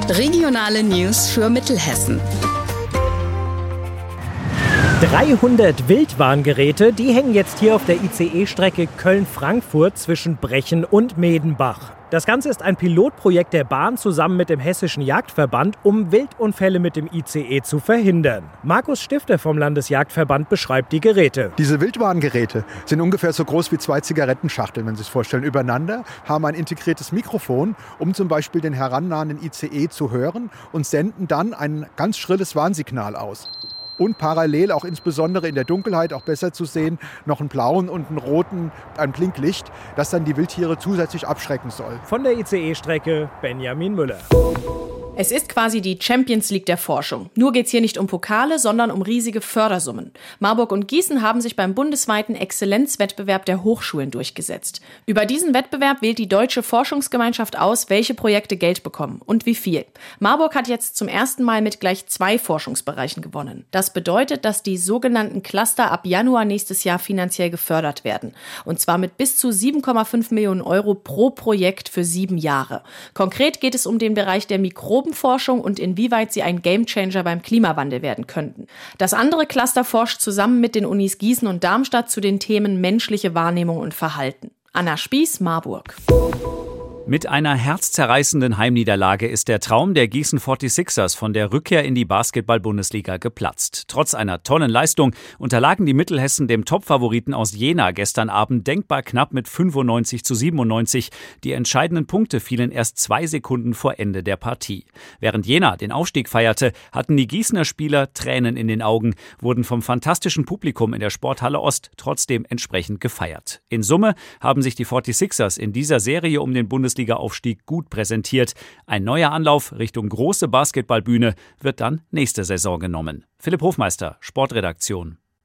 Regionale News für Mittelhessen. 300 Wildwarngeräte, die hängen jetzt hier auf der ICE-Strecke Köln-Frankfurt zwischen Brechen und Medenbach. Das Ganze ist ein Pilotprojekt der Bahn zusammen mit dem Hessischen Jagdverband, um Wildunfälle mit dem ICE zu verhindern. Markus Stifter vom Landesjagdverband beschreibt die Geräte. Diese Wildwarngeräte sind ungefähr so groß wie 2 Zigarettenschachteln, wenn Sie sich vorstellen, übereinander, haben ein integriertes Mikrofon, um zum Beispiel den herannahenden ICE zu hören und senden dann ein ganz schrilles Warnsignal aus. Und parallel, auch insbesondere in der Dunkelheit, auch besser zu sehen, noch einen blauen und einen roten, ein Blinklicht, das dann die Wildtiere zusätzlich abschrecken soll. Von der ICE-Strecke Benjamin Müller. Es ist quasi die Champions League der Forschung. Nur geht's hier nicht um Pokale, sondern um riesige Fördersummen. Marburg und Gießen haben sich beim bundesweiten Exzellenzwettbewerb der Hochschulen durchgesetzt. Über diesen Wettbewerb wählt die Deutsche Forschungsgemeinschaft aus, welche Projekte Geld bekommen und wie viel. Marburg hat jetzt zum ersten Mal mit gleich 2 Forschungsbereichen gewonnen. Das bedeutet, dass die sogenannten Cluster ab Januar nächstes Jahr finanziell gefördert werden. Und zwar mit bis zu 7,5 Millionen Euro pro Projekt für 7 Jahre. Konkret geht es um den Bereich der Mikrobenforschung und inwieweit sie ein Gamechanger beim Klimawandel werden könnten. Das andere Cluster forscht zusammen mit den Unis Gießen und Darmstadt zu den Themen menschliche Wahrnehmung und Verhalten. Anna Spieß, Marburg. Mit einer herzzerreißenden Heimniederlage ist der Traum der Gießen 46ers von der Rückkehr in die Basketball-Bundesliga geplatzt. Trotz einer tollen Leistung unterlagen die Mittelhessen dem Topfavoriten aus Jena gestern Abend denkbar knapp mit 95-97. Die entscheidenden Punkte fielen erst 2 Sekunden vor Ende der Partie. Während Jena den Aufstieg feierte, hatten die Gießener Spieler Tränen in den Augen, wurden vom fantastischen Publikum in der Sporthalle Ost trotzdem entsprechend gefeiert. In Summe haben sich die 46ers in dieser Serie um den Bundesliga-Aufstieg gut präsentiert. Ein neuer Anlauf Richtung große Basketballbühne wird dann nächste Saison genommen. Philipp Hofmeister, Sportredaktion.